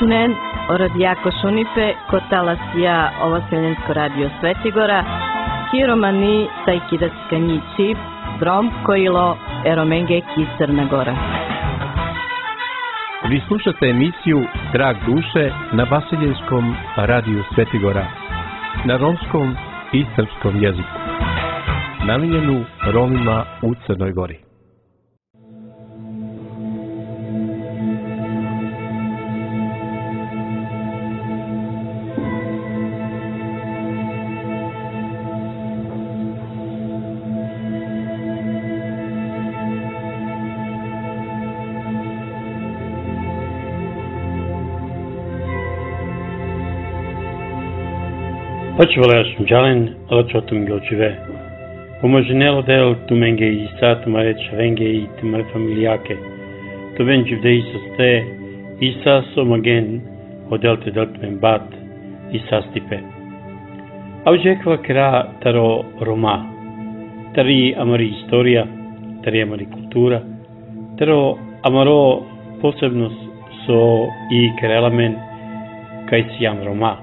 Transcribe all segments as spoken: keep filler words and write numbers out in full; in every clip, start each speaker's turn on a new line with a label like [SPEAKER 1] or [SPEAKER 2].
[SPEAKER 1] Isunen, oradijako šunipe, kotalasija ovaseljensko radio Svetigora, kiromani tajkidatska njici, drom kojilo eromengeki Crna Gora.
[SPEAKER 2] Vi slušate emisiju Trag duše na Vasiljenskom radiju Svetigora, na romskom i srpskom jeziku, namijenjenu Romima u Crnoj Gori.
[SPEAKER 3] Počvalaš mđalen, alačotum gilčive. Pomoženelo del tumenge i sa tumare čavenge i tumare familijake. To venđiv de Isus te, Isas omagen, odelte deltmen bat, Isas tipe. Auđekva kra taro Roma, tari amari historija, tari amari kultura, taro amaro posebnost so i kerelamen kaj sijam Roma.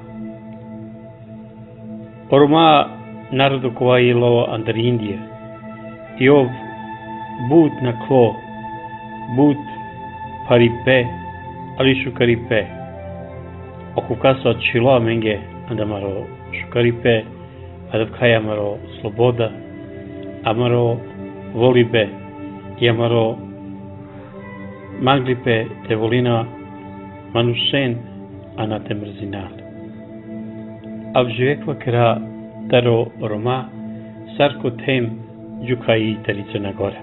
[SPEAKER 3] Roma narodu kovajilo andar Indije. I ov but na klo, but paripe, ali šukaripe. Okukaso čilo menge andamaro šukaripe, adavkaj amaro sloboda, amaro volibe, i amaro maglipe te volina manušen anate mrzinal. Avživekva kra taro Roma, sarko tem džuka i tari Crna Gora.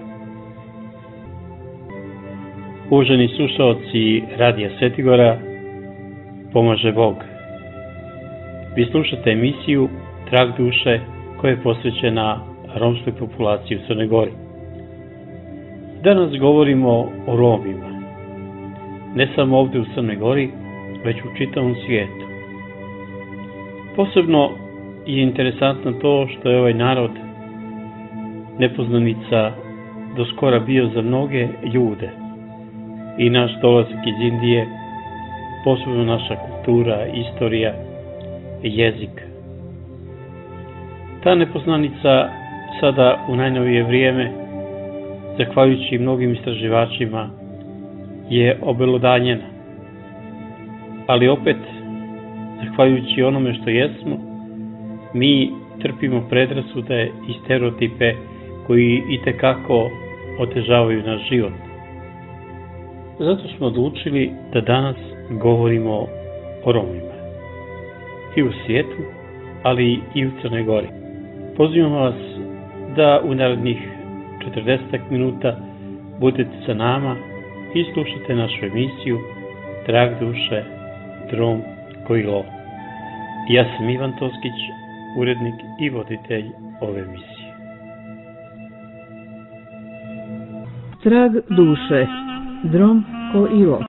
[SPEAKER 3] Uvaženi slušalci Radija Svetigora, pomaže Bog. Vi slušate emisiju Trag duše koja je posvećena romskoj populaciji u Crnoj Gori. Danas govorimo o Romima. Ne samo ovdje u Crnoj Gori, već u čitavom svijetu. Posebno je interesantno to što je ovaj narod nepoznanica do skora bio za mnoge ljude. I naš dolazak iz Indije, posebno naša kultura, istorija, jezik. Ta nepoznanica sada u najnovije vrijeme, zahvaljujući mnogim istraživačima, je obelodanjena. Ali opet, zahvaljujući onome što jesmo, mi trpimo predrasude i stereotipe koji itekako otežavaju naš život. Zato smo odlučili da danas govorimo o Romima. I u svijetu, ali i u Crnoj Gori. Pozivam vas da u narednih četrdeset minuta budete sa nama i slušate našu emisiju Trag duše, drom kojilo. Ja sam Ivan Toskić, urednik i voditelj ove emisije.
[SPEAKER 1] Trag duše, drom kojilo.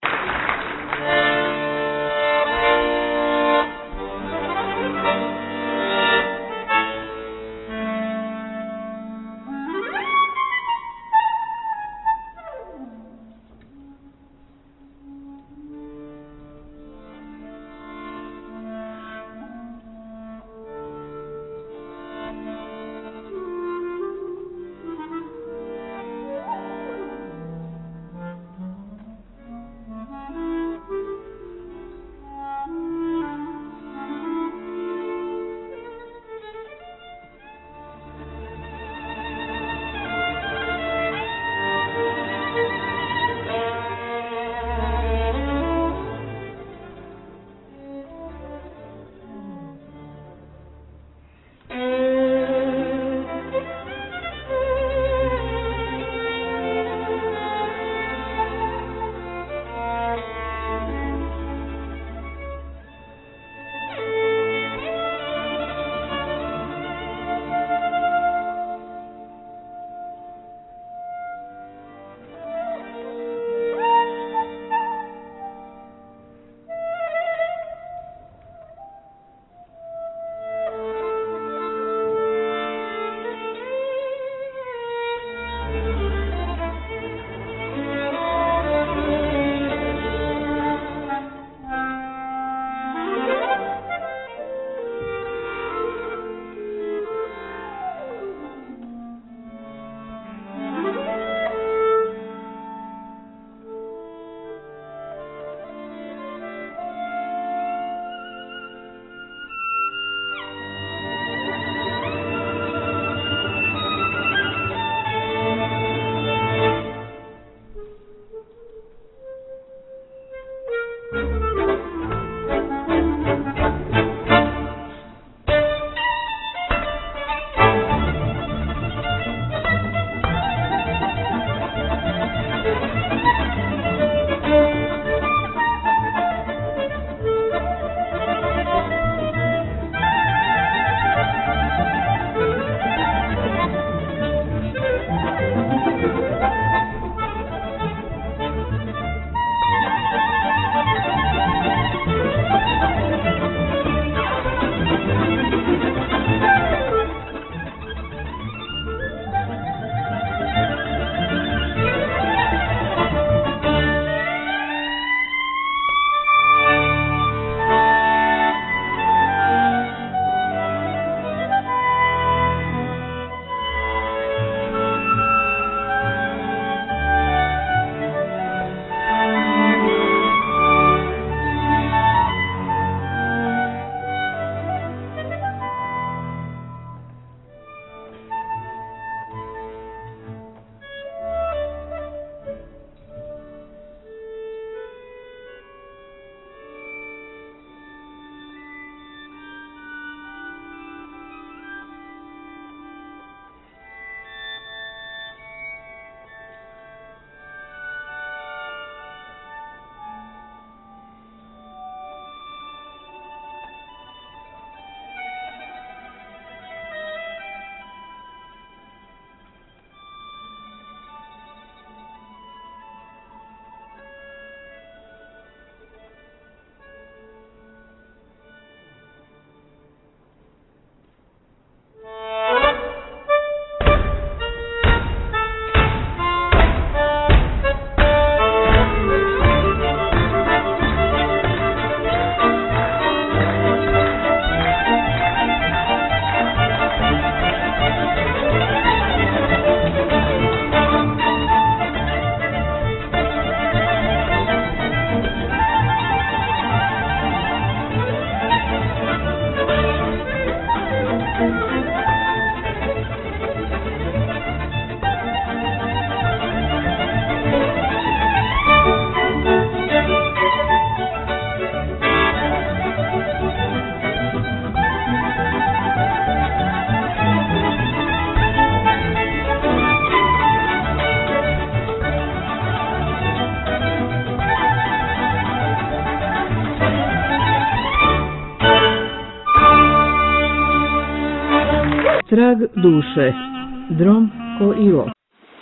[SPEAKER 1] Trag duše, drom ko Ivo.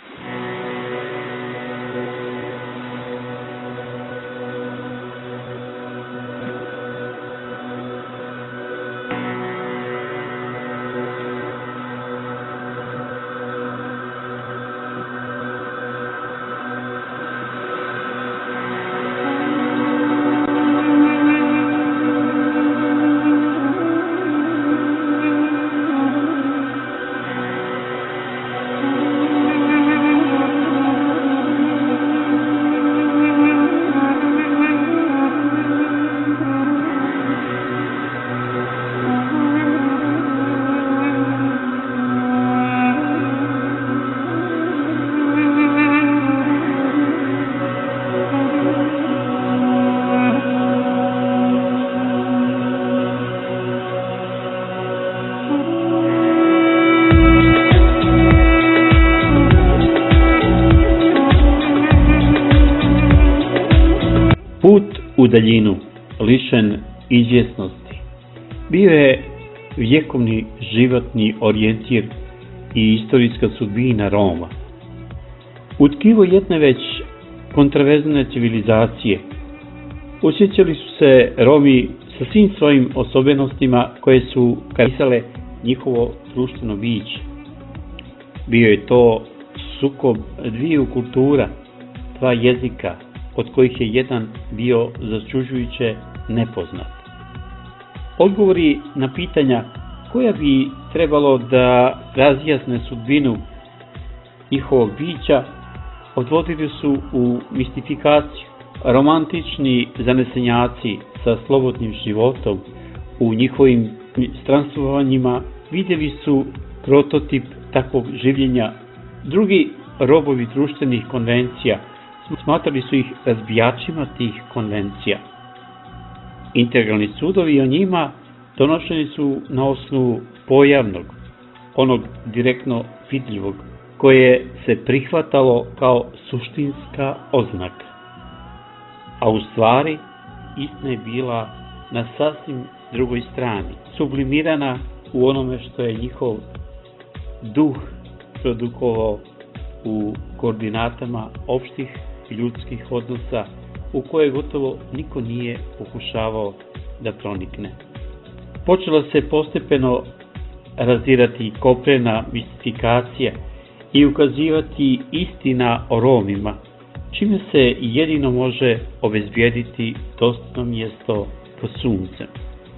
[SPEAKER 3] Put u daljinu, lišen izvjesnosti, bio je vjekovni životni orijentir i istorijska sudbina Roma. U tkivo jedne već kontraverzne civilizacije osjećali su se Romi sa svim svojim osobenostima koje su karakterisale njihovo društveno biće. Bio je to sukob dviju kultura, dva jezika, od kojih je jedan bio začuđujuće nepoznat. Odgovori na pitanja koja bi trebalo da razjasne sudbinu njihovog bića odvodili su u mistifikaciju. Romantični zanesenjaci sa slobodnim životom u njihovim stranstvanjima vidjeli su prototip takvog življenja. Drugi robovi društvenih konvencija smatrali su ih razbijačima tih konvencija. Integralni sudovi o njima donošeni su na osnovu pojavnog, onog direktno vidljivog, koje se prihvatalo kao suštinska oznaka. A u stvari istina je bila na sasvim drugoj strani, sublimirana u onome što je njihov duh produkovao u koordinatama opštih ljudskih odnosa u koje gotovo niko nije pokušavao da pronikne. Počela se postepeno razirati kopnena mistifikacija i ukazivati istina o Romima, čime se jedino može obezbijediti dostojno mjesto pod suncem.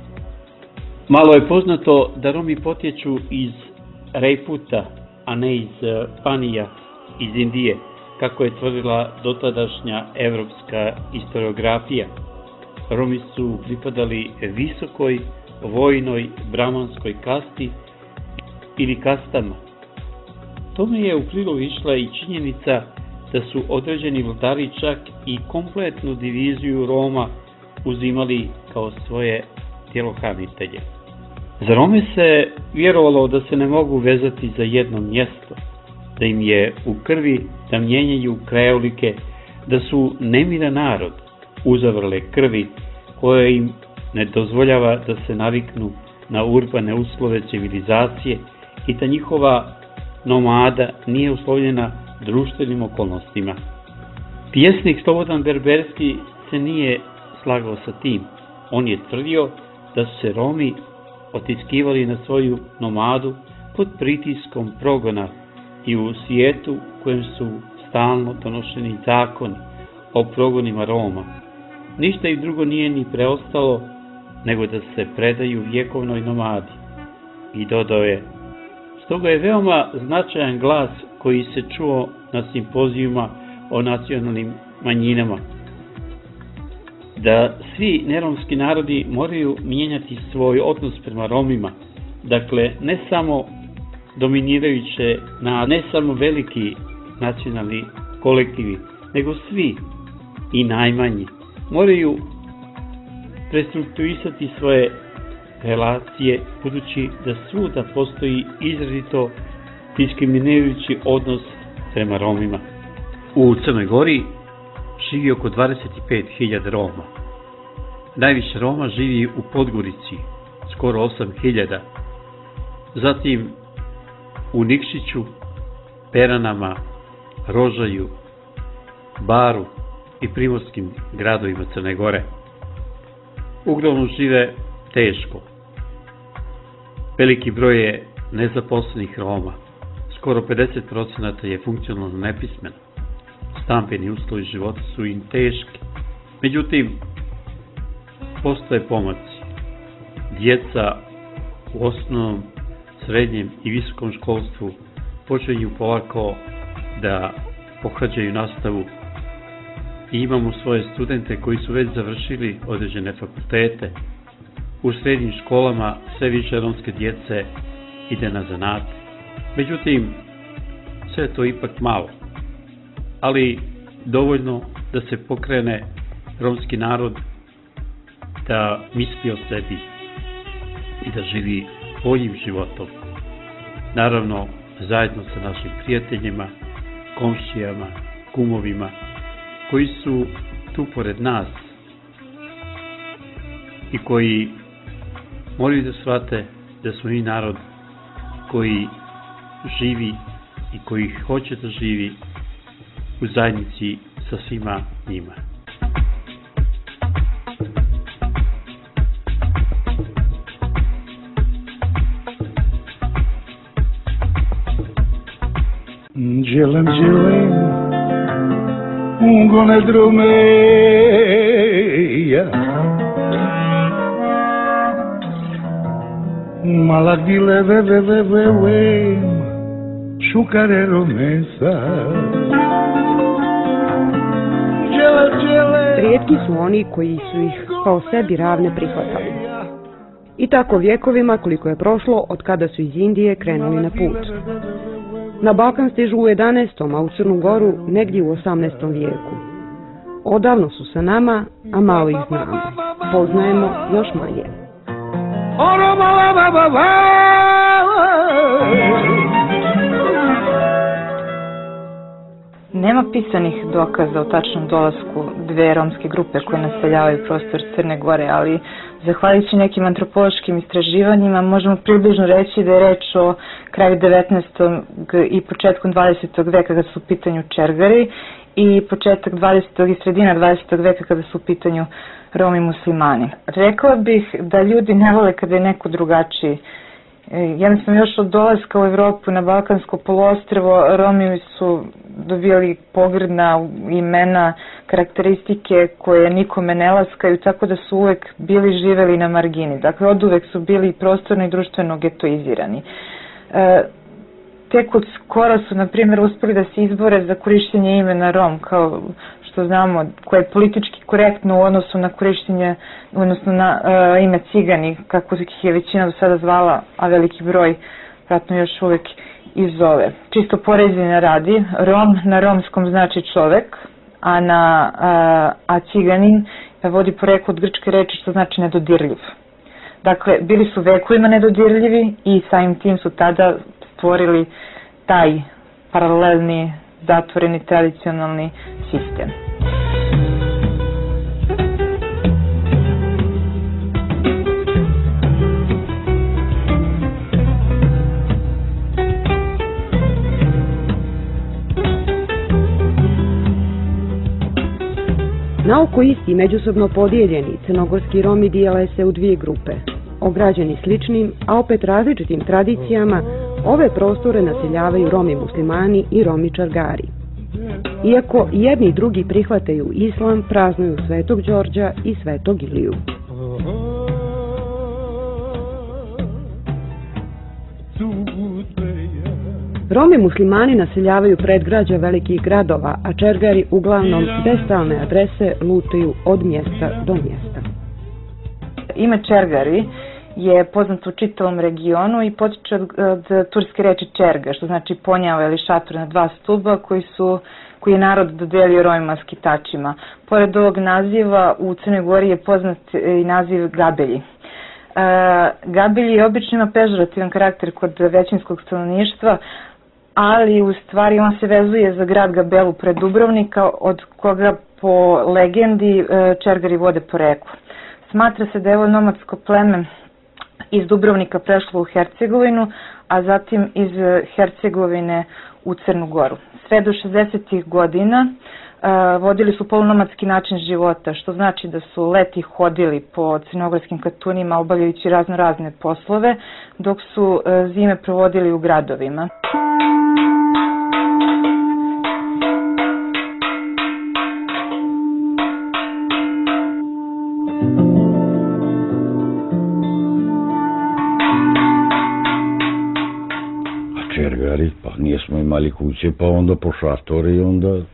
[SPEAKER 3] Malo je poznato da Romi potječu iz Rejputa, a ne iz Panija, iz Indije, kako je tvrdila dotadašnja evropska historiografija. Romi su pripadali visokoj vojnoj bramanskoj kasti ili kastama. Tome je u prilog išla i činjenica da su određeni vladari čak i kompletnu diviziju Roma uzimali kao svoje tjelohranitelje. Za Rome se vjerovalo da se ne mogu vezati za jedno mjesto, da im je u krvi da mijenjaju krajolike, da su nemiran narod, uzavrle krvi koje im ne dozvoljava da se naviknu na urbane uslove civilizacije i da njihova nomada nije uslovljena društvenim okolnostima. Pjesnik Slobodan Berberski se nije slagao sa tim. On je tvrdio da su se Romi otiskivali na svoju nomadu pod pritiskom progona i u svijetu u kojem su stalno donošeni zakoni o progonima Roma. Ništa ih drugo nije ni preostalo nego da se predaju vjekovnoj nomadi. I dodao je: stoga je veoma značajan glas koji se čuo na simpozijuma o nacionalnim manjinama, da svi neromski narodi moraju mijenjati svoj odnos prema Romima, dakle ne samo dominirajuće, na ne samo veliki nacionalni kolektivi, nego svi i najmanji moraju prestrukturisati svoje relacije, budući da svuda postoji izrazito diskriminirajući odnos prema Romima. U Crnoj Gori živi oko dvadeset pet hiljada Roma. Najviše Roma živi u Podgorici, skoro osam hiljada. Zatim
[SPEAKER 4] u Nikšiću, Peranama, Rožaju, Baru i primorskim gradovima Crne Gore. Uglavnom žive teško. Veliki broj je nezaposlenih Roma. Skoro pedeset procenata je funkcionalno nepismeno. Stambeni uslovi života su im teški. Međutim, postoje pomaci. Djeca u osnovnom, srednjem i visokom školstvu počinju polako da pohađaju nastavu i imamo svoje studente koji su već završili određene fakultete. U srednjim školama sve više romske djece ide na zanate. Međutim, sve to ipak malo, ali dovoljno da se pokrene romski narod da misli o sebi i da živi boljim životom. Naravno, zajedno sa našim prijateljima, komšijama, kumovima, koji su tu pored nas i koji moraju da shvate da smo mi narod koji živi i koji hoće da živi u zajednici sa svima njima.
[SPEAKER 5] Dželem, dželem, ungone drumeja, malagile ve ve ve ve ve, šukare romesa. Džele, džele.
[SPEAKER 6] Rijetki su oni koji su ih kao sebi ravne prihvatali. I tako vjekovima koliko je prošlo od kada su iz Indije krenuli na put. Na Balkan stižu u jedanaestom, a u Crnu Goru negdje u osamnaestom vijeku. Odavno su sa nama, a malo ih znamo. Poznajemo još manje.
[SPEAKER 7] Nema pisanih dokaza o tačnom dolasku dve romske grupe koje naseljavaju prostor Crne Gore, ali zahvaljujući nekim antropološkim istraživanjima možemo približno reći da je reč o kraju devetnaestog i početkom dvadesetog veka kada su u pitanju Čergari i početak dvadesetog i sredina dvadesetog veka kada su u pitanju Romi muslimani. Rekla bih da ljudi ne vole kada je neko drugačiji. Jednostavno još od dolaska u Evropu na Balkansko poluostrvo Romi su dobijali pogrdna imena, karakteristike koje nikome ne laskaju, tako da su uvek bili živeli na margini. Dakle, od uvek su bili prostorno i društveno getoizirani. E, tek od skora su, na primjer, uspeli da se izbore za korištenje imena Rom, kao što znamo, koje je politički korektno u odnosu na korištenje, odnosno na uh, ime Cigani, kako ih je većina do sada zvala, a veliki broj vratno još uvek i zove. Čisto poređenja radi, Rom na romskom znači čovek, a na uh, a Ciganin vodi poreklo od grčke reči što znači nedodirljiv. Dakle, bili su vekovima nedodirljivi i samim tim su tada stvorili taj paralelni, zatvoreni, tradicionalni sistem.
[SPEAKER 6] Naoko isti međusobno podijeljeni crnogorski Romi dijele se u dvije grupe. Ograđeni sličnim, a opet različitim tradicijama, ove prostore naseljavaju Romi muslimani i Romi Čargari. Iako jedni i drugi prihvataju islam, praznuju Svetog Đorđa i Svetog Iliju. Romi muslimani naseljavaju predgrađa velikih gradova, a Čergari uglavnom bez stalne adrese lutaju od mjesta do mjesta.
[SPEAKER 7] Ime Čergari je poznato u čitavom regionu i potiče od, od turske reči čerga, što znači ponjava ili šator na dva stuba koji su koji je narod dodelio Romima skitačima. Pored ovog naziva u Crnoj Gori je poznat i naziv Gabelji. E, Gabelji obično ima pežorativan karakter kod većinskog stanovništva, ali u stvari on se vezuje za grad Gabelu pred Dubrovnika, od koga po legendi Čergari vode poreklo. Smatra se da je ovo nomadsko pleme iz Dubrovnika prešlo u Hercegovinu, a zatim iz Hercegovine u Crnu Goru. Sve do šezdesetih godina uh, vodili su polunomadski način života, što znači da su leti hodili po crnogorskim katunima obavljajući razno razne poslove, dok su uh, zime provodili u gradovima.
[SPEAKER 5] Čergari, pa nismo imali kuće, pa onda po šatori i onda e,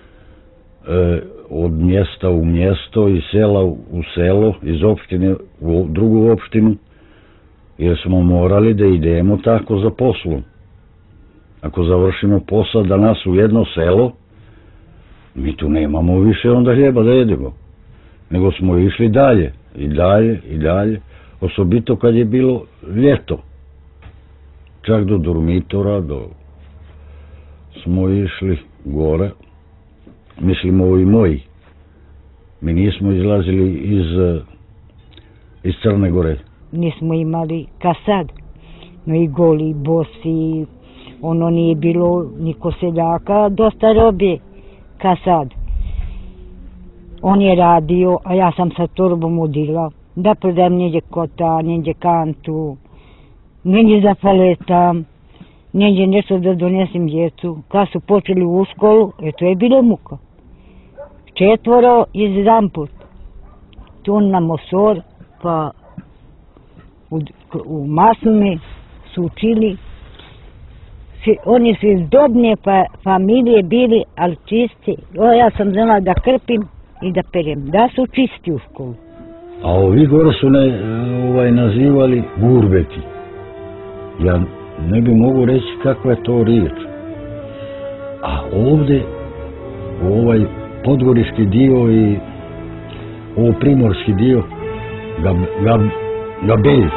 [SPEAKER 5] od mjesta u mjesto, iz sela u selo, iz opštine u drugu opštinu, jer smo morali da idemo tako za poslom. Ako završimo posao danas u jedno selo, mi tu nemamo više onda hljeba da jedemo, nego smo išli dalje, i dalje, i dalje, osobito kad je bilo ljeto. Čak do Durmitora, do... smo išli gore, mislim ovi moji. Mi nismo izlazili iz, iz Crne Gore.
[SPEAKER 8] Nismo imali kasad, no i goli, bosi, ono nije bilo niko seljaka, dosta robe kasad. On je radio, a ja sam sa torbom udila, da prodajem njeđe kota, njeđe kantu, negdje za paletam, negdje nešto da donesem djecu. Kad su počeli u školu, e to je bilo muka. Četvoro iz Zamput, tu na Mosor, pa u, u Maslume su učili. Oni su iz dobne pa, familije bili, ali čisti. O, ja sam znala da krpim i da perem, da su čisti u školu.
[SPEAKER 5] A ovi gore su ne, ovaj, nazivali gurbeti. Ja ne bi mogu reći kakva je to riječ. A ovdje, ovaj podgoriški dio i ovo primorski dio, gab, gab, gabelj.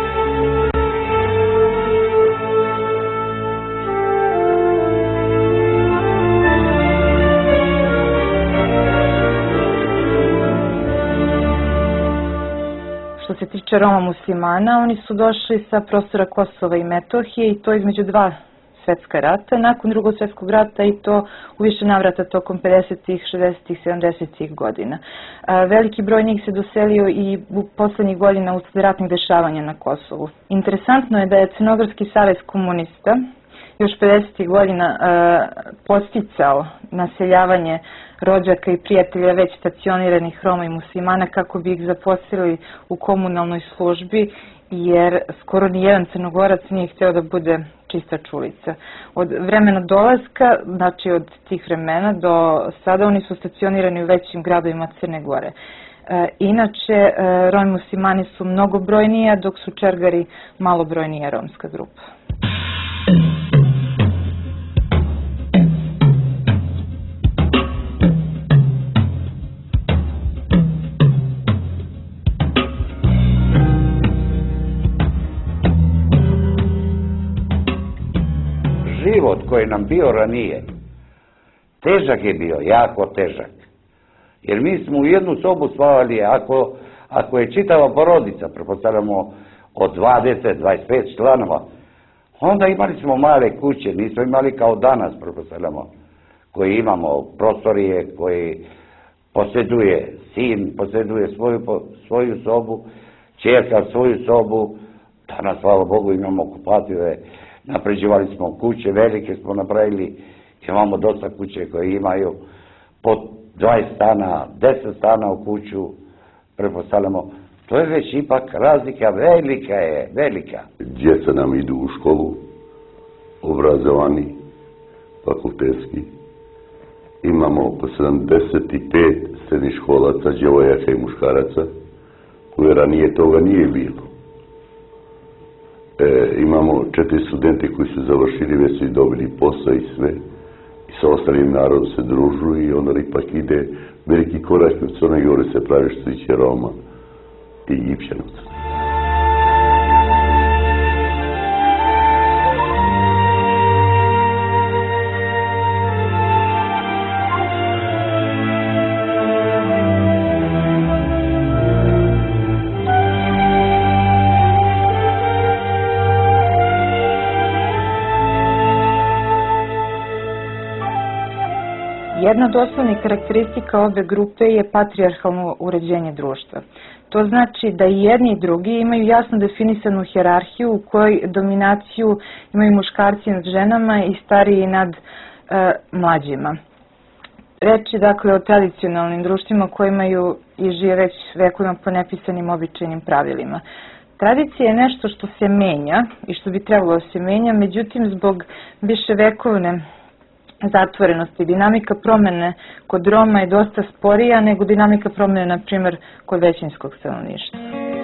[SPEAKER 7] Što se tiče Roma muslimana, oni su došli sa prostora Kosova i Metohije i to između dva svjetska rata, nakon drugog svjetskog rata i to u više navrata tokom pedesetih, šezdesetih, sedamdesetih godina. Veliki broj njih se doselio i u poslednjih godina usled ratnih dešavanja na Kosovu. Interesantno je da je Crnogorski savez komunista još pedesetih godina podsticao naseljavanje rođaka i prijatelja već stacioniranih Roma i muslimana kako bi ih zaposlili u komunalnoj službi, jer skoro nijedan Crnogorac nije htio da bude čistač ulica. Od vremena dolaska, znači od tih vremena do sada, oni su stacionirani u većim gradovima Crne Gore. E, inače, e, Romi i muslimani su mnogobrojnija, dok su Čergari malobrojnija romska grupa.
[SPEAKER 9] Život koji nam bio ranije, težak je bio, jako težak. Jer mi smo u jednu sobu spavali, ako, ako je čitava porodica, pretpostavljamo od dvadeset do dvadeset pet članova, onda imali smo male kuće, nismo imali kao danas, pretpostavljamo, koji imamo prostorije, koji posjeduje sin, posjeduje svoju, svoju sobu, ćerka svoju sobu, danas, hvala Bogu, imamo kupative. Napređivali smo kuće, velike smo napravili, imamo dosta kuće koje imaju po dvadeset stana, deset stana u kuću, pretpostavljamo. To je već ipak razlika, velika je, velika.
[SPEAKER 10] Djeca nam idu u školu, obrazovani, fakultetski. Imamo oko sedamdeset pet srednjih školaca, djevojaka i muškaraca, koje ranije toga nije bilo. E, imamo četiri studente koji su završili, već su i dobili posao i sve. I sa ostalim narodom se družuju i onda ipak ide veliki korak u Crnoj Gori se pravi što se tiče Roma i Egipćanaca.
[SPEAKER 7] Jedna od osnovnih karakteristika ove grupe je patrijarhalno uređenje društva. To znači da i jedni i drugi imaju jasno definisanu hijerarhiju u kojoj dominaciju imaju muškarci nad ženama i stariji nad e, mlađima. Reč je dakle o tradicionalnim društvima koji imaju i žive već vekovima po nepisanim običajnim pravilima. Tradicija je nešto što se menja i što bi trebalo da se menja, međutim zbog više vekovne zatvorenosti. Dinamika promene kod Roma je dosta sporija nego dinamika promene, na primjer, kod većinskog stanovništva.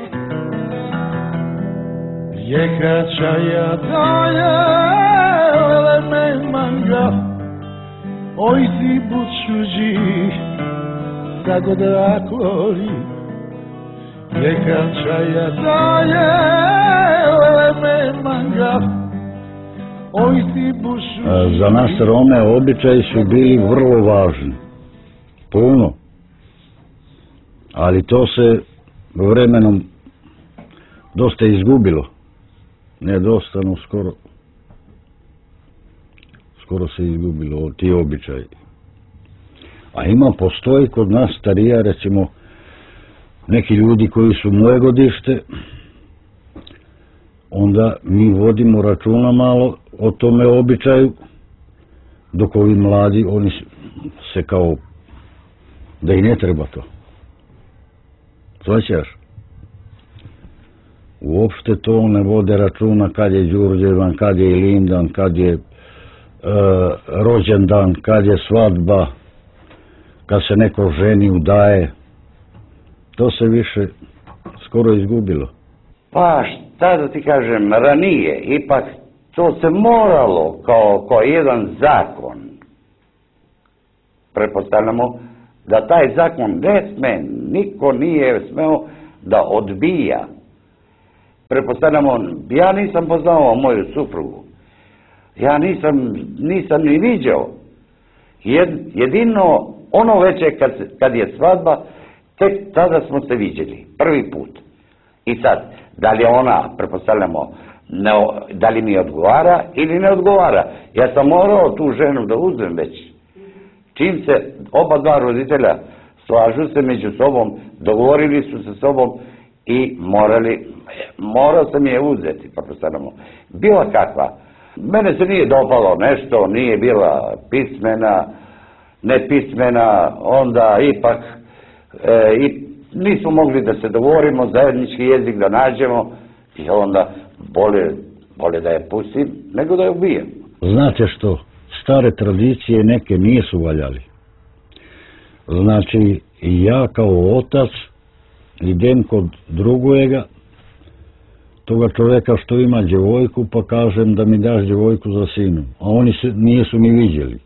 [SPEAKER 11] Oj si bučuđi, tako da koli, jeka čaja daje, leme manga.
[SPEAKER 5] Za nas Rome običaji su bili vrlo važni, puno, ali to se vremenom dosta izgubilo, ne dosta, no skoro, skoro se izgubilo ti običaji. A ima, postoji kod nas starija, recimo, neki ljudi koji su moje godište, onda mi vodimo računa malo o tome običaju, dok ovi mladi, oni se kao, da i ne treba to. Svaćaš? Uopšte to ne vode računa kad je Đurđevan, kad je Ilindan, kad je e, rođendan, kad je svadba, kad se neko ženi udaje. To se više skoro izgubilo.
[SPEAKER 9] Pa šta da ti kažem, ranije, ipak to se moralo kao, kao jedan zakon. Pretpostavljamo da taj zakon ne sme, niko nije smeo da odbija. Pretpostavljamo, ja nisam poznao moju suprugu. Ja nisam, nisam ni viđao. Jed, jedino ono veče kad, kad je svadba, tek tada smo se viđeli, prvi put. I sad, da li ona, pretpostavljamo, ne, da li mi odgovara ili ne odgovara. Ja sam morao tu ženu da uzmem već. Čim se oba dva roditelja slažu se među sobom, dogovorili su se sobom i morali, morao sam je uzeti, pretpostavljamo. Bila kakva. Mene se nije dopalo nešto, nije bila pismena, nepismena, onda ipak e, i nismo mogli da se dogovorimo, zajednički jezik da nađemo i onda bolje, bolje da je pustim nego da je ubijem.
[SPEAKER 5] Znate što, stare tradicije neke nisu valjali. Znači, ja kao otac idem kod drugojega, toga čoveka što ima djevojku, pa kažem da mi daš djevojku za sinu. A oni se, nisu mi viđeli.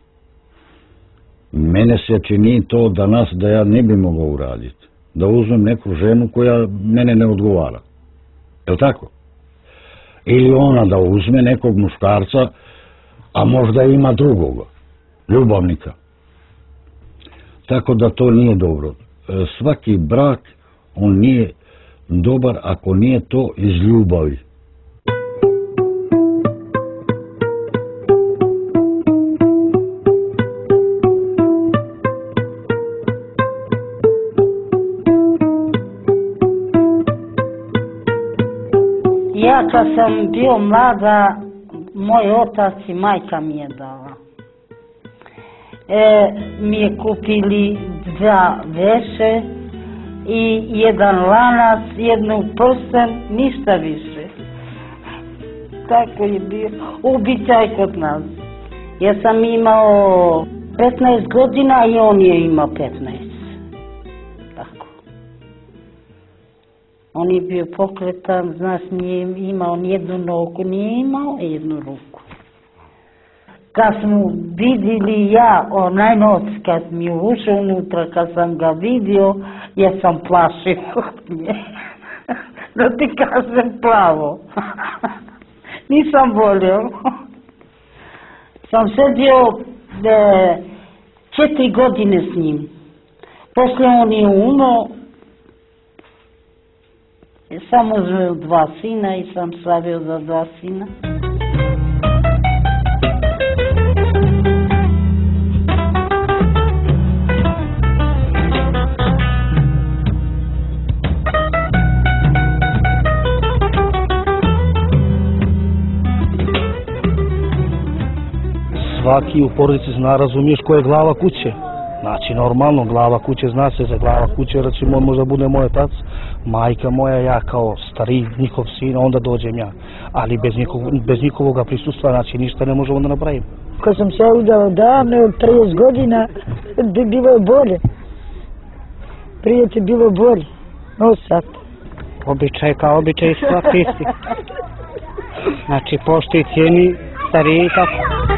[SPEAKER 5] Mene se čini to danas da ja ne bi mogao uraditi. Da uzmem neku ženu koja mene ne odgovara. Je li tako? Ili ona da uzme nekog muškarca, a možda ima drugoga, ljubavnika. Tako da to nije dobro. Svaki brak, on nije dobar ako nije to iz ljubavi.
[SPEAKER 8] Ja kad sam bio mlada, moj otac i majka mi je dala. E, mi je kupili dva veše i jedan lanac, jednu prsten, ništa više. Tako je bio običaj kod nas. Ja sam imao petnaest godina i on je imao petnaest. Tako. On je bio pokretan, znaš, nije imao nijednu nogu, nije imao jednu ruku. Kad smo vidjeli ja, onaj noć kad mi je ušao unutra, kad sam ga vidio, ja sam plašio od nje. Da ti kažem plavo. Nisam volio. Sam sedio de, četiri godine s njim. Posle on je umro, sam uzmeo dva sina i sam stavio za dva sina.
[SPEAKER 12] svaki u porodici zna, razumiješ ko je glava kuće. Znači, normalno, glava kuće zna se za glava kuće, recimo, možda bude moj otac, majka moja, ja kao stari njihov sin, onda dođem ja. Ali bez, njihov, bez njihovoga prisustva, znači, ništa ne možemo da napravimo.
[SPEAKER 8] Kad sam se udao davno, od trideset godina, bi bilo bolje. Prije ti bilo bolje, no sad.
[SPEAKER 13] Običaj kao običaj svaki isti. Znači, poštuj, cijeni stariji i tako.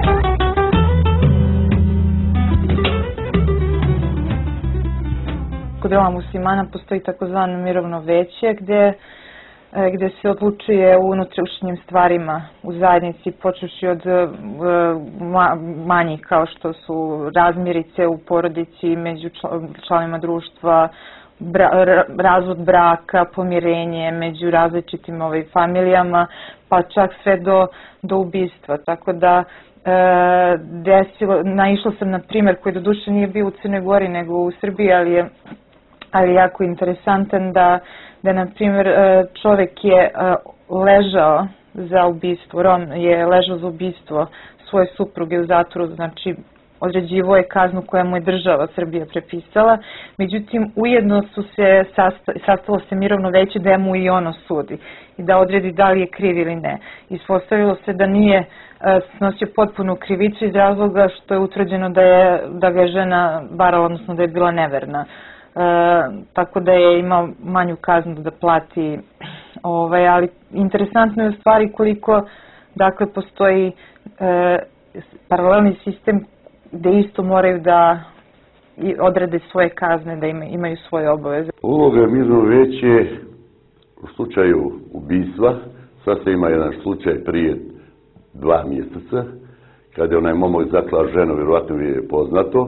[SPEAKER 7] Kod Roma muslimana postoji takozvano mirovno veće gdje, gdje se odlučuje u unutrašnjim stvarima u zajednici, počevši od manjih kao što su razmirice u porodici među članovima društva, bra, razvod braka, pomirenje među različitim ovaj, familijama, pa čak sve do, do ubistva. Tako da e, desilo, naišla sam na primjer koji doduše nije bio u Crnoj Gori nego u Srbiji, ali je ali jako interesantan da, da na primjer čovjek je ležao za ubistvo, Rom je ležao za ubistvo svoje supruge u zatvoru, znači određivo je kaznu koja mu je država Srbija prepisala, međutim ujedno su se sastalo se mirovno veće da mu i ono sudi i da odredi da li je kriv ili ne. Ispostavilo se da nije snosio potpunu krivicu iz razloga što je utvrđeno da, je, da ga je žena varala, odnosno da je bila neverna. E, tako da je imao manju kaznu da plati, ovaj, ali interesantno je u stvari koliko dakle postoji e, paralelni sistem gdje isto moraju da odrede svoje kazne, da ima, imaju svoje obaveze.
[SPEAKER 10] Uloga mirno veće u slučaju ubistva, sad se ima jedan slučaj prije dva mjeseca, kada je onaj momak zaklao ženu, vjerovatno je poznato,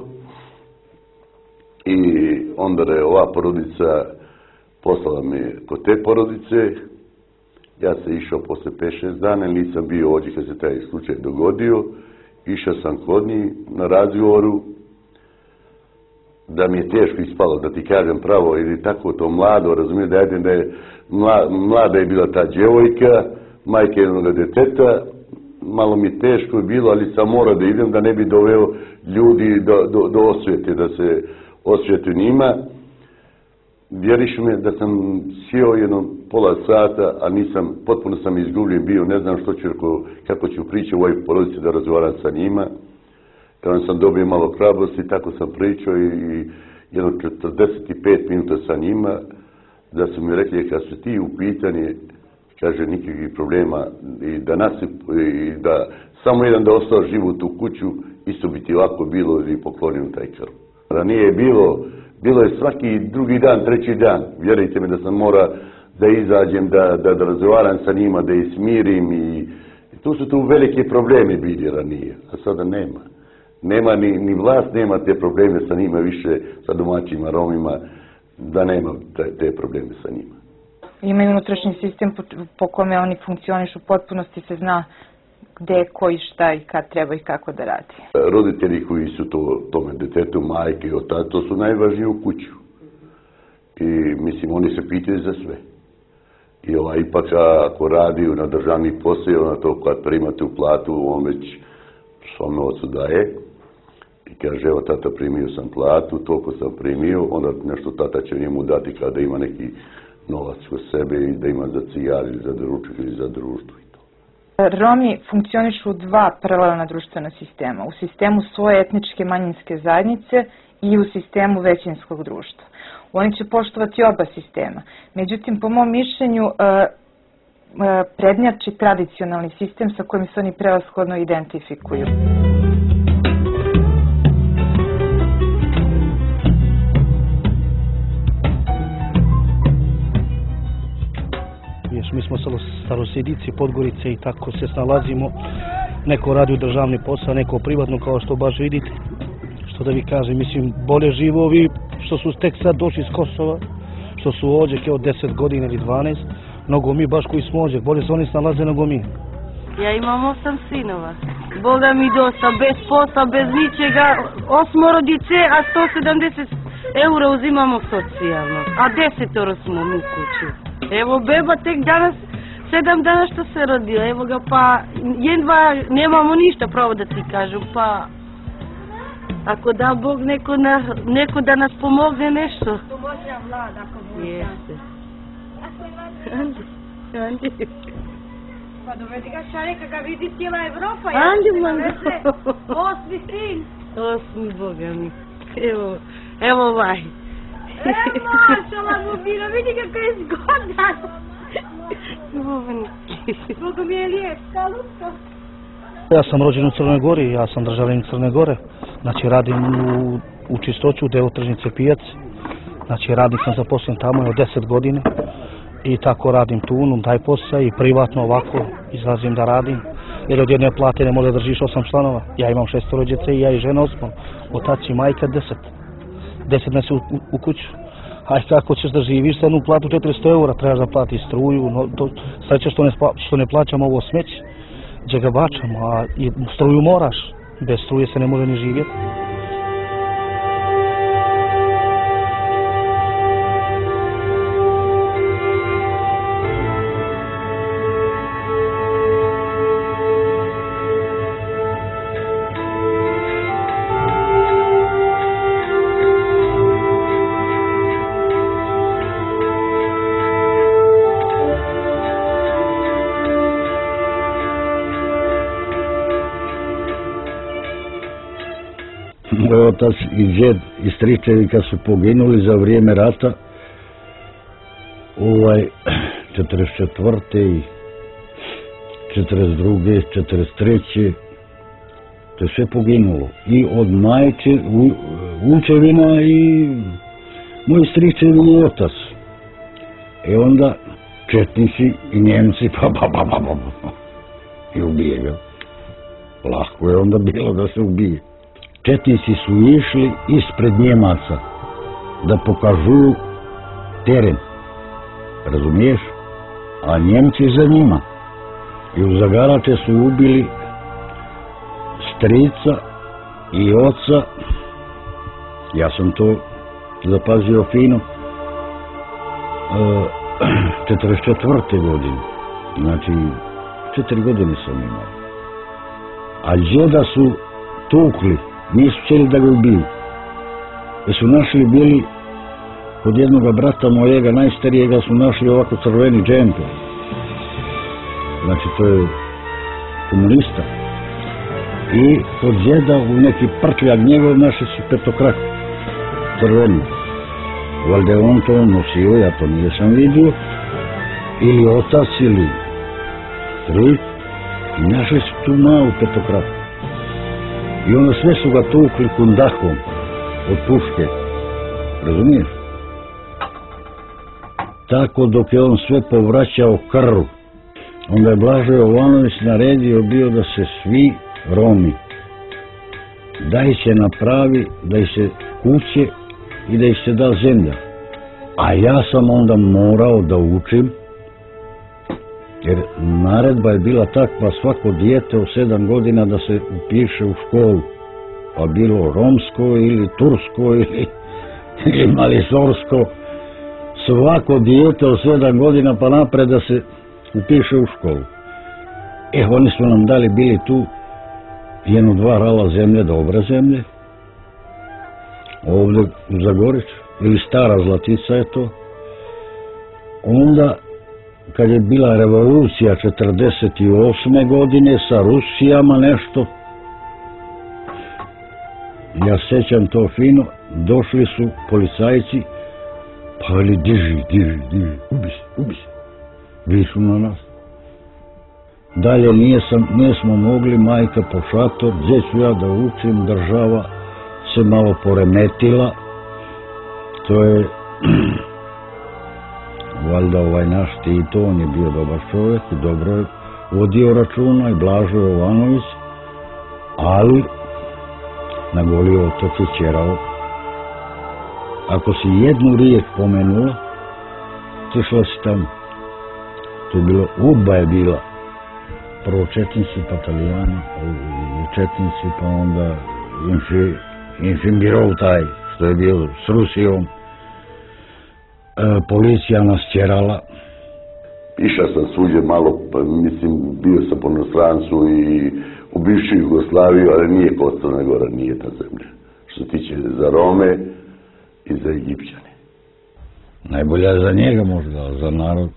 [SPEAKER 10] i onda je ova porodica poslala me kod te porodice. Ja sam išao posle pet šest dana, nisam bio ovdje kad se taj slučaj dogodio. Išao sam kod njih na razgovoru, da mi je teško ispalo, da ti kažem pravo, jer je tako to mlado, razumijem da je, da je mla, mlada je bila ta djevojka, majka jednog djeteta, malo mi teško je bilo, ali sam morao da idem, da ne bi doveo ljudi do, do, do osvijete, da se osvijeti njima. Vjeriš me da sam sjeo jedno pola sata, a nisam, potpuno sam izgubljen bio, ne znam što ću, kako ću pričati u ovoj porodici da razgovaram sa njima. Kada sam dobio malo hrabrosti, tako sam pričao i, i jedno četrdeset pet minuta sa njima, da su mi rekli, kad su ti u pitanje, kaže, nikakvih problema, i da, nasip, i da samo jedan da ostao život u kuću, isto bi ti ovako bilo i poklonio taj krv. Ranije je bilo, bilo je svaki drugi dan, treći dan. Vjerujte mi da sam mora da izađem, da, da, da razgovaram sa njima, da ih smirim i, i tu su tu velike problemi bili ranije, a sada nema. Nema ni, ni vlast, nema te probleme sa njima više, sa domaćima Romima, da nema te, te probleme sa njima.
[SPEAKER 7] Imaju unutrašnji sistem po, po kome oni funkcionišu, u potpunosti se zna gde, koji, šta i kad treba i kako da radi.
[SPEAKER 10] Roditelji koji su to, tome detetu, majke i otac, to su najvažniji u kuću. I mislim, oni se pitaju za sve. I ova, ipak ako radi na državni posao, na to kad primate u platu, on već svom novcu daje. I kaže, evo tata, primio sam platu, toliko sam primio, onda nešto tata će njemu dati kada ima neki novac kod sebe i da ima za cigar ili za doručak ili za društvo.
[SPEAKER 7] Romi funkcionišu u dva paralelna društvena sistema. U sistemu svoje etničke manjinske zajednice i u sistemu većinskog društva. Oni će poštovati oba sistema. Međutim, po mom mišljenju, prednjači tradicionalni sistem sa kojim se oni prevashodno identifikuju.
[SPEAKER 12] Mi smo starosjedici, Podgorice i tako se snalazimo. Neko radi u državni posao, neko privatno, kao što baš vidite. Što da vi kažem, mislim, bolje žive ovi što su tek sad došli iz Kosova, što su ovdje od deset godina ili dvanaest, mnogo mi baš koji smo ovdje, bolje se oni snalaze nego mi.
[SPEAKER 14] Ja imam osam sinova. Boga mi dosta, bez posla, bez ničega, osmoro dice, a sto sedamdeset eura uzimamo socijalno, a desetoro smo mi kuću. Evo, beba tek danas sedam dana što se rodio, evo ga, pa jedva nemamo ništa, pravo da ti kažem, pa ako da Bog neko, na, neko da nas pomogne nešto.
[SPEAKER 15] Pomoćna vlada, ako Bog.
[SPEAKER 14] Jeste.
[SPEAKER 15] Andi,
[SPEAKER 14] Andi.
[SPEAKER 15] Pa dovedi ga čareka, ga vidi cijela Evropa.
[SPEAKER 14] Andi, man.
[SPEAKER 15] Osmi sin.
[SPEAKER 14] Osmi, Boga mi. Evo, evo ovaj.
[SPEAKER 15] Evo, mašala mu bilo, vidi kako je zgodan. Boga mi je lijep, kalusko.
[SPEAKER 12] Ja sam rođen u Crnoj Gori, ja sam državljanin Crne Gore. Znači radim u, u čistoću, deo tržnice Pijac. Znači radnik sam zaposlen tamo od deset godine. I tako radim tu, unum taj posao i privatno ovako izlazim da radim. Jer od jedne plate ne može držiš osam članova. Ja imam šestoro djece i ja i žena osmom. Otac i majka deset. Deset nas u, u, u kuću. Aj kako ćeš da živiš sa jednu platu četiristo eura, trebaš da plati struju. No, to, sreće što ne, što ne plaćam ovo smeće, gdje ga bačam, a i struju moraš. Bez struje se ne može ni živjeti.
[SPEAKER 5] Moj otac i džed i stričevi kad su poginuli za vrijeme rata, ovaj, četrdeset četvrte i četrdeset druge, četrdeset treće to je sve poginulo. I od majče, u, učevina i moji stričevi i otac. E onda četnici i Njemci, pa pa pa pa pa, i ubije ga. Lako je onda bilo da se ubije. Četnici su išli ispred Njemaca da pokažu teren, razumiješ? A Njemci za njima. I u Zagarače su ubili strica i oca, ja sam to zapazio fino, četrdeset četvrte godine, znači četiri godine sam imao. A džeda su tukli, nisu htjeli da ga ubiju. Jer su našli bili kod jednog brata mojega, najstarijega, su našli ovako crveni džemper. Znači to je komunista. I kod džeda u neki prtljak njegov našli su petokrak crveni. Valjda je on to nosio, ja to nisam vidio. Ili otac ili stric. I našli su tu malu petokraku. I onda sve su ga tukli kundahom od puške. Razumiješ? Tako dok je on sve povraćao krv. Onda je Blažo Jovanović naredio bio da se svi Romi da ih se napravi, da ih se kuće i da ih se da zemlja. A ja sam onda morao da učim, jer naredba je bila takva, svako dijete od sedam godina da se upiše u školu, pa bilo romsko ili tursko ili, ili malisorsko, svako dijete od sedam godina pa napred da se upiše u školu. E, oni su nam dali bili tu jedno dva rala zemlje, dobre zemlje, ovdje u Zagoriću, ili Stara Zlatica je to. Onda, kad je bila revolucija četrdeset osme godine sa Rusijama nešto, ja sećam to fino, došli su policajci, pa veli diži, diži, diži, ubi se, ubi se, višu na nas. Dalje nijesam, nismo mogli, majka po šator, gdje ću ja da učim, država se malo poremetila, to je valjda ovaj naš Tito, on je bio dobar čovjek i dobro je vodio računa i Blažo Jovanović, ali na Goli otok je ćerao. Ako si jednu riječ pomenula, tišla si tamo. To je bilo, udba je bila. Prvo četnici, pa Italijani, četnici, pa onda Infimbirov taj, što je bio s Rusijom. E, policija nas ćerala.
[SPEAKER 10] Išao sam svuđe malo, pa, mislim, bio sam po inostranstvu i u bivšu Jugoslaviju, ali nije kod Crna Gora, nije ta zemlja. Što se tiče za Rome i za Egipćane.
[SPEAKER 5] Najbolja je za njega možda, za narod.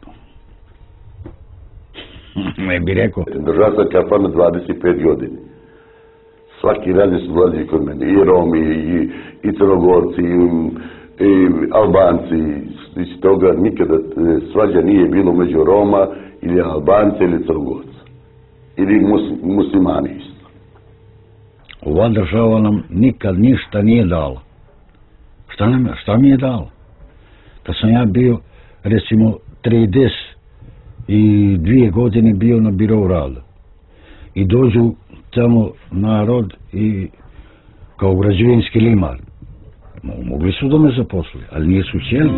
[SPEAKER 5] Ne bi rekao.
[SPEAKER 10] Držao sam kafanu dvadeset pet godina. Svaki radio su dolazili kod mene, i Romi, i, i Crnogorci, i, i Albanci. Iz toga nikada svađa nije bilo među Roma, ili Albanci, ili Crnogorca. Ili mus, muslimani isto.
[SPEAKER 5] Ova država nam nikad ništa nije dala. Šta, nam, šta mi je dala? Kad sam ja bio, recimo, trideset i dvije godine bio na birovu rada. I dođu tamo narod i kao građevinski limar. Mogli su da me zaposli, ali nisu htjeli.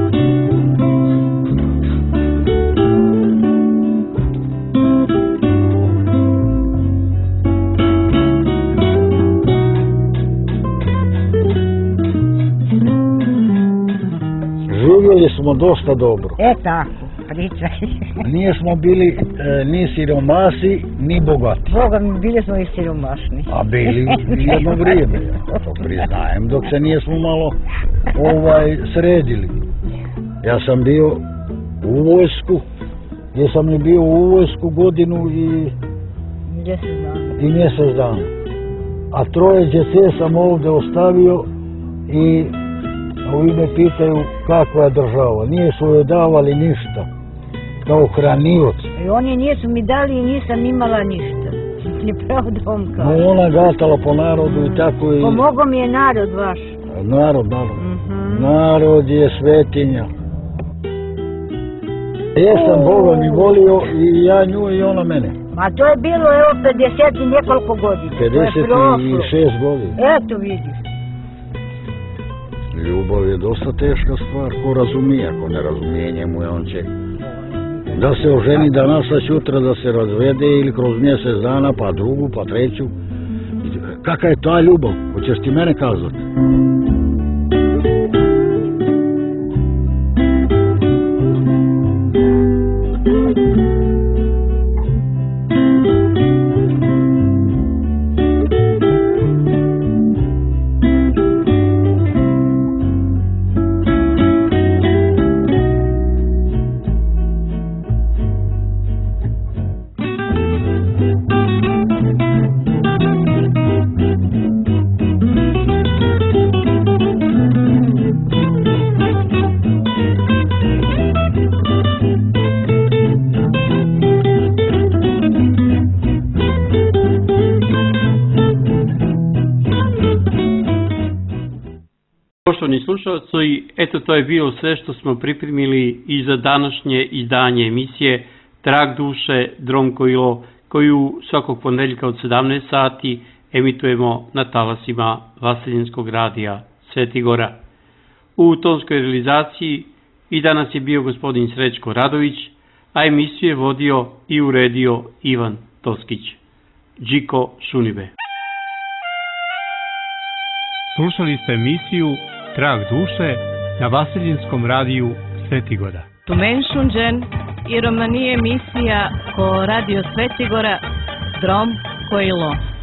[SPEAKER 5] Živjeli smo dosta dobro.
[SPEAKER 8] E tako, pričaj.
[SPEAKER 5] Nije smo bili e, ni siromasi, ni bogati.
[SPEAKER 8] Boga mi, bili smo i siromašni.
[SPEAKER 5] A bili jedno vrijeme, ja to priznajem, dok se nijesmo malo ovaj sredili. Ja sam bio u vojsku, gdje sam li bio u vojsku godinu i
[SPEAKER 8] mjesec dana.
[SPEAKER 5] I mjesec dana. A troje djece sam ovdje ostavio i ovi me pitaju kakva je država. Nisu joj davali ništa, kao hranioc.
[SPEAKER 8] I oni nisu mi dali i nisam imala ništa. Ni pravo da vam kažem.
[SPEAKER 5] No ona gatala po narodu i tako i...
[SPEAKER 8] Pomogao mi je narod vaš.
[SPEAKER 5] Narod, narod.
[SPEAKER 8] Mm-hmm.
[SPEAKER 5] Narod je svetinja. Jesam Boga mi volio i ja nju i ona mene.
[SPEAKER 8] Ma to je bilo evo pedeset i nekoliko godina.
[SPEAKER 5] pedeset i šest godina.
[SPEAKER 8] Eto vidiš.
[SPEAKER 5] Ljubav je dosta teška stvar, ko razumije, ako ne razumije njemu je on će da se oženi danas, a sutra da se razvede ili kroz mjesec dana, pa drugu, pa treću. Kaka je ta ljubav? Hoćeš ti mene kazati?
[SPEAKER 4] Poštovani slušalci, eto to je bilo sve što smo pripremili i za današnje izdanje emisije Trag duše, Drom Kojilo, koju svakog ponedjeljka od sedamnaest sati emitujemo na talasima Vaseljenskog radija Sveti Gora. U tonskoj realizaciji i danas je bio gospodin Srećko Radović, a emisiju je vodio i uredio Ivan Toskić. Điko Šunibe.
[SPEAKER 2] Slušali ste emisiju Trag duše na Vaseljinskom radiju Svetigora.
[SPEAKER 16] Tumenšunđen i romanije emisija ko radio Svetigora Drom Kojilo.